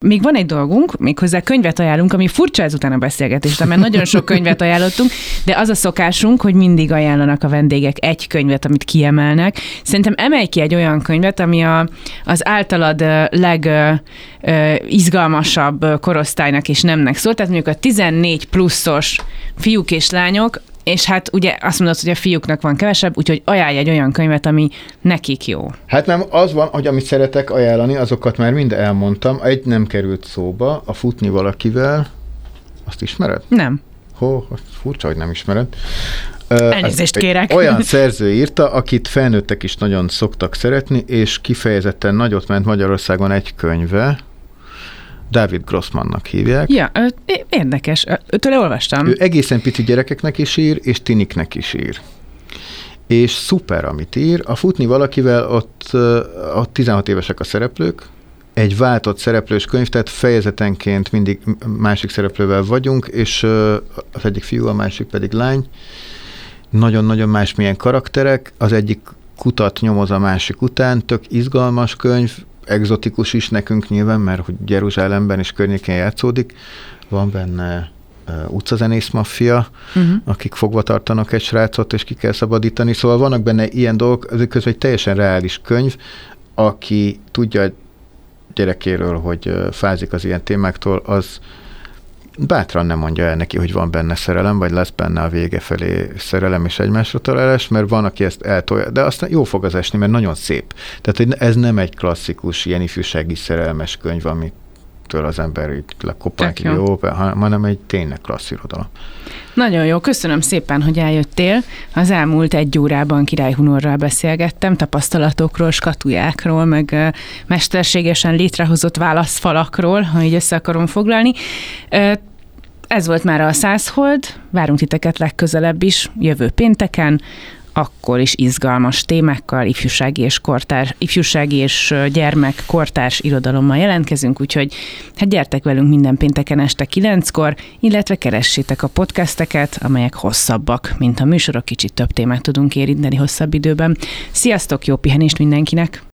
még van egy dolgunk, méghozzá könyvet ajánlunk, ami furcsa ezután a beszélgetésre, mert nagyon sok könyvet ajánlottunk, de az a szokásunk, hogy mindig ajánlanak a vendégek egy könyvet, amit kiemelnek. Szerintem emelj ki egy olyan könyvet, ami az általad legizgalmasabb korosztálynak és nemnek szól, tehát mondjuk a 14 pluszos fiúk és lányok, és hát ugye azt mondod, hogy a fiúknak van kevesebb, úgyhogy ajánlj egy olyan könyvet, ami nekik jó. Hát nem, az van, hogy amit szeretek ajánlani, azokat már mind elmondtam. Egy nem került szóba, a Futni valakivel. Azt ismered? Nem. Furcsa, hogy nem ismered. Elnézést kérek. Olyan szerző írta, akit felnőttek is nagyon szoktak szeretni, és kifejezetten nagyot ment Magyarországon egy könyve, David Grossmannak hívják. Ja, érdekes. Tőle olvastam. Ő egészen pici gyerekeknek is ír, és tiniknek is ír. És szuper, amit ír. A Futni valakivel ott 16 évesek a szereplők, egy váltott szereplős könyv, tehát fejezetenként mindig másik szereplővel vagyunk, és az egyik fiú, a másik pedig lány. Nagyon-nagyon másmilyen karakterek, az egyik kutat nyomoz a másik után, tök izgalmas könyv, egzotikus is nekünk nyilván, mert hogy Jeruzsálemben és környékén játszódik. Van benne utcazenész maffia, akik fogva tartanak egy srácot, és ki kell szabadítani. Szóval vannak benne ilyen dolgok, ezek közben egy teljesen reális könyv, aki tudja a gyerekéről, hogy fázik az ilyen témáktól, az bátran nem mondja el neki, hogy van benne szerelem, vagy lesz benne a vége felé szerelem és egymásra találás, mert van, aki ezt eltolja, de aztán jó fog az esni, mert nagyon szép. Tehát ez nem egy klasszikus, ilyen ifjúsági szerelmes könyv, amitől az ember így lekoppant, hanem egy tényleg klassz irodalom. Nagyon jó, köszönöm szépen, hogy eljöttél. Az elmúlt 1 órában Király Hunorral beszélgettem, tapasztalatokról, skatujákról, meg mesterségesen létrehozott válaszfalakról, ha így össze akarom foglalni. Ez volt már a 100 Hold, várunk titeket legközelebb is, jövő pénteken, akkor is izgalmas témákkal, ifjúsági és gyermek kortárs irodalommal jelentkezünk, úgyhogy hát gyertek velünk minden pénteken este 9-kor, illetve keressétek a podcasteket, amelyek hosszabbak, mint a műsorok, kicsit több témát tudunk érinteni hosszabb időben. Sziasztok, jó pihenést mindenkinek!